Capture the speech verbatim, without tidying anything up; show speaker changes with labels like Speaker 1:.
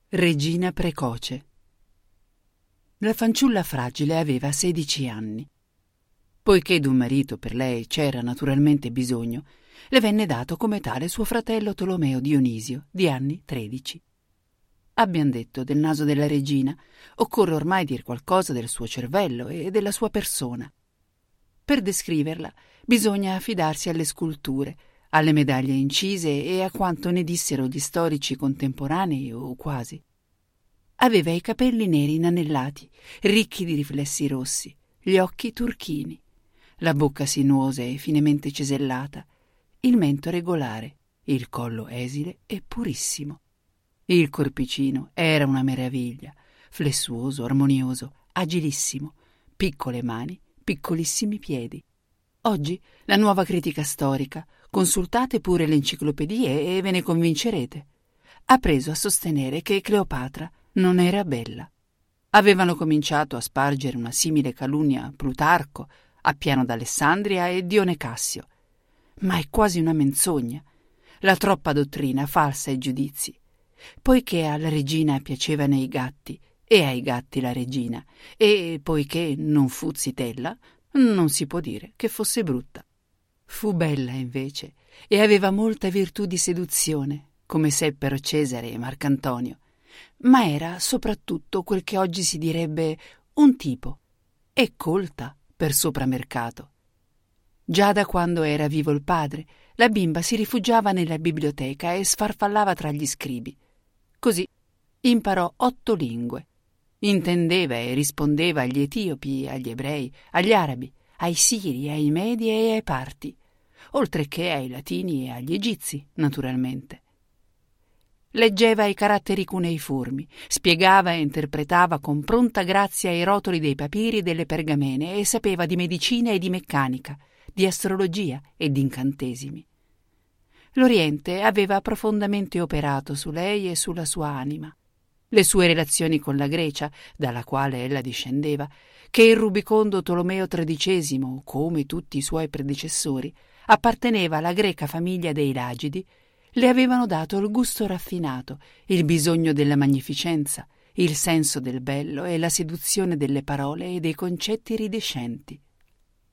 Speaker 1: Regina precoce. La fanciulla fragile aveva sedici anni. Poiché d'un marito per lei c'era naturalmente bisogno, le venne dato come tale suo fratello Tolomeo Dionisio, di anni tredici. Abbiam detto del naso della regina, occorre ormai dir qualcosa del suo cervello e della sua persona. Per descriverla bisogna affidarsi alle sculture, alle medaglie incise e a quanto ne dissero gli storici contemporanei o quasi. Aveva i capelli neri inanellati, ricchi di riflessi rossi, gli occhi turchini, la bocca sinuosa e finemente cesellata, il mento regolare, il collo esile e purissimo. Il corpicino era una meraviglia, flessuoso, armonioso, agilissimo, piccole mani, piccolissimi piedi. Oggi la nuova critica storica, consultate pure le enciclopedie e ve ne convincerete, ha preso a sostenere che Cleopatra non era bella. Avevano cominciato a spargere una simile calunnia Plutarco, Appiano d'Alessandria e Dione Cassio. Ma è quasi una menzogna, la troppa dottrina falsa ai giudizi. Poiché alla regina piacevano i gatti e ai gatti la regina, e poiché non fu zitella, non si può dire che fosse brutta. Fu bella invece e aveva molta virtù di seduzione, come seppero Cesare e Marcantonio, ma era soprattutto quel che oggi si direbbe un tipo, e colta per sopramercato. Già da quando era vivo il padre, la bimba si rifugiava nella biblioteca e sfarfallava tra gli scribi. Così imparò otto lingue. Intendeva e rispondeva agli etiopi, agli ebrei, agli arabi, ai siri, ai medi e ai parti, oltre che ai latini e agli egizi, naturalmente. Leggeva i caratteri cuneiformi, spiegava e interpretava con pronta grazia i rotoli dei papiri e delle pergamene e sapeva di medicina e di meccanica, di astrologia e di incantesimi. L'Oriente aveva profondamente operato su lei e sulla sua anima. Le sue relazioni con la Grecia, dalla quale ella discendeva, che il rubicondo Tolomeo tredicesimo, come tutti i suoi predecessori, apparteneva alla greca famiglia dei Lagidi, le avevano dato il gusto raffinato, il bisogno della magnificenza, il senso del bello e la seduzione delle parole e dei concetti ridescenti.